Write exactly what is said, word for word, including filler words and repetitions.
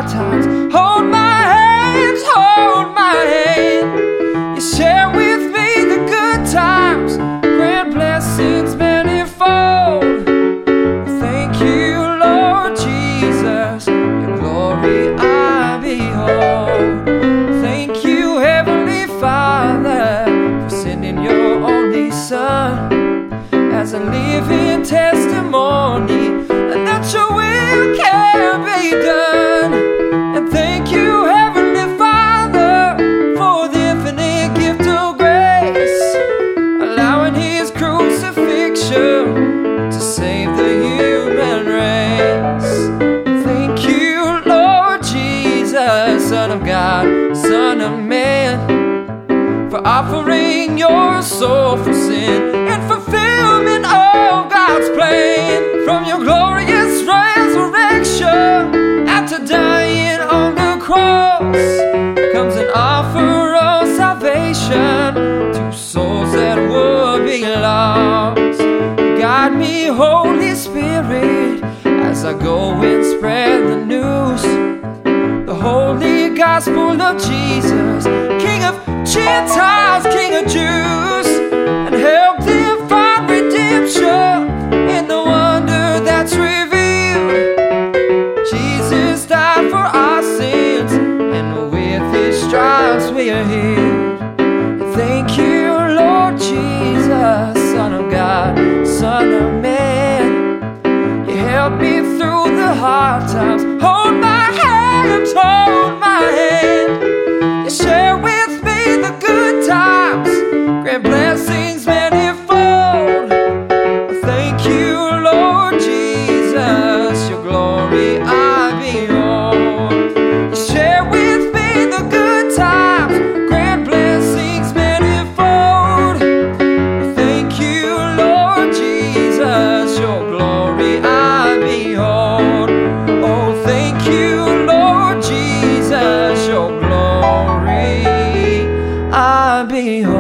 hard times. Hold my hands, hold my hand. You share with me the good times, grant blessings manifold. Thank you, Lord Jesus, your glory I behold. Thank you, Heavenly Father, for sending your only Son as a living testimony that your will can be done. And thank you, Heavenly Father, for the infinite gift of grace, allowing his crucifixion to save the human race. Thank you, Lord Jesus, Son of God, Son of Man, for offering your soul for sin and fulfillment of God's plan. From your glorious resurrection, after dying on the cross, comes an offer of salvation to souls that would be lost. Guide me, Holy Spirit, as I go and spread the news, the holy gospel of Jesus, King of Gentiles, King of Jews, and help them find redemption in the wonder that's revealed. Jesus died for our sins, and with his stripes we are healed. Thank you, Lord Jesus, Son of God, Son of Man. You help me through the hard times. Hold my hands, hold my hand. You share with me the good times, grant blessings manifold. Thank you, Lord Jesus, your glory I behold. You share with me the good times, grant blessings manifold. Thank you, Lord Jesus, your glory I behold. Oh, thank you, Lord Jesus, your glory I behold.